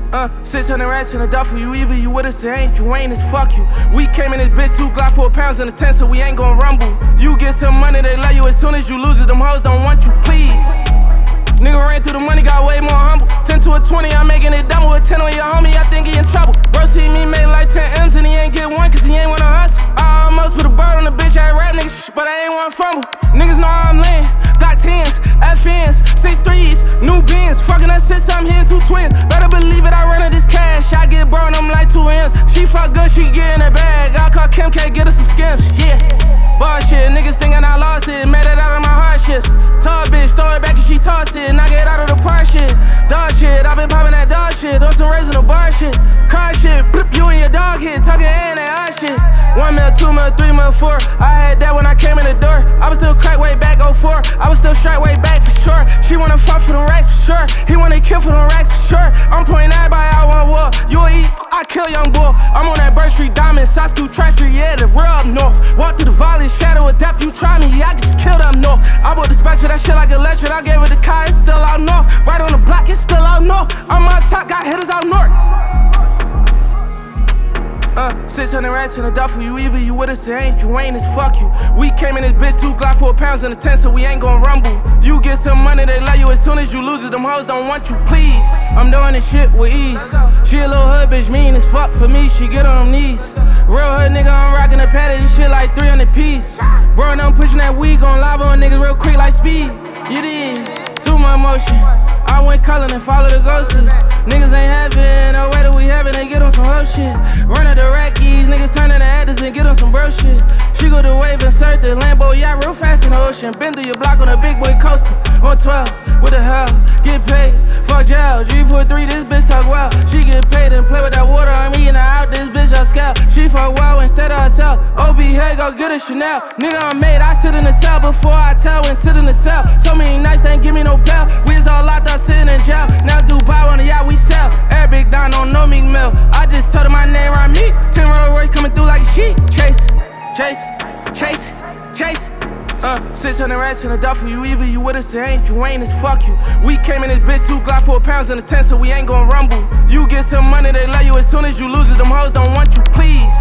600 rats in a duffel. You either you with us or ain't. You ain't as fuck you. We came in this bitch 2 Glock 4 pounds in a 10, so we ain't gon' rumble. You get some money, they love you. As soon as you lose it, them hoes don't want you, please. Nigga ran through the money, got way more humble. 10 to a 20, I'm making it double. With 10 on your homie, I think he in trouble. Bro see me make like 10 M's and he ain't get one cause he ain't wanna hustle. I almost put a bird on the bitch, I rap niggas, but I ain't wanna fumble. Niggas know how I'm laying. Glock 10s, FNs, 6-3s, new bins. Fucking us 6, I'm hitting 2 twins. Better believe it, I run her this cash. I get bro and I'm like 2 M's. She fuck good, she get in her bag. I call Kim K, get her some skims, yeah. Bullshit, niggas thinking I lost it. Made it out of my hardships. Tall bitch, throw it back and she toss it. Knock it out of the park shit. Dog shit, I been popping that dog shit. On some raising the bar shit. Car shit, you and your dog hit. Talking and that hot shit. 1 mil, 2 mil, 3 mil, 4. I had that when I came in the door. I was still crack way back 04. I was still straight way back for sure. She wanna fuck for them racks for sure. He wanna kill for them racks for sure. I'm pointing everybody out one war. You will eat, I kill young boy. I'm on that Bird Street Diamond, South School Track Street, yeah, the real up north. Walk through the valley, shadow of death. You try me, I get you killed up north. I bought dispatcher, that shit like electric. I gave it the car, it's still out north. Right on the block, it's still out north. I'm on top, got hitters out north. 600 rats in a duffel. You either you with us or ain't. You ain't as fuck you. We came in this bitch 2 Glock 4 pounds in a 10, so we ain't gon' rumble. You get some money, they love you. As soon as you lose it, them hoes don't want you, please. I'm doing this shit with ease. She a little hood bitch, mean as fuck for me. She get on them knees. Real hood nigga, I'm rocking the patty. This shit like 300 piece. Bro, and I'm pushing that weed, gon' lava on niggas real quick like speed. You did. Too much motion. I went callin' and follow the ghosts. Niggas ain't having no way that we having, they get on some hoe shit. Run at the rackies, niggas turnin' to actors and get on some bro shit. She go to wave, insert the Lambo, yeah, real fast in the ocean. Been through your block on a big boy coaster. On 12, what the hell? Get paid, fuck jail. G43, this bitch talk well. She get paid and play with that water, I'm eating her out, this bitch on scale. She fuck well instead of herself. OB, hey, go get a Chanel. Nigga, I'm made, I sit in the cell before I tell and sit in the cell. So many nights, they ain't give me no bail. We was all locked up, sitting in jail. Now Dubai on the yacht, we sell. Every big Don don't know Meek Mill. I just told her my name around me. 10 Rolls Royce coming through like a sheep. Chase, chase, chase, chase. 600 rats in a duffel. You either you with us or ain't. You ain't as fuck you. We came in this bitch 2 Glock 4 pounds in a 10, so we ain't gon' rumble. You get some money, they love you. As soon as you lose it, them hoes don't want you, please.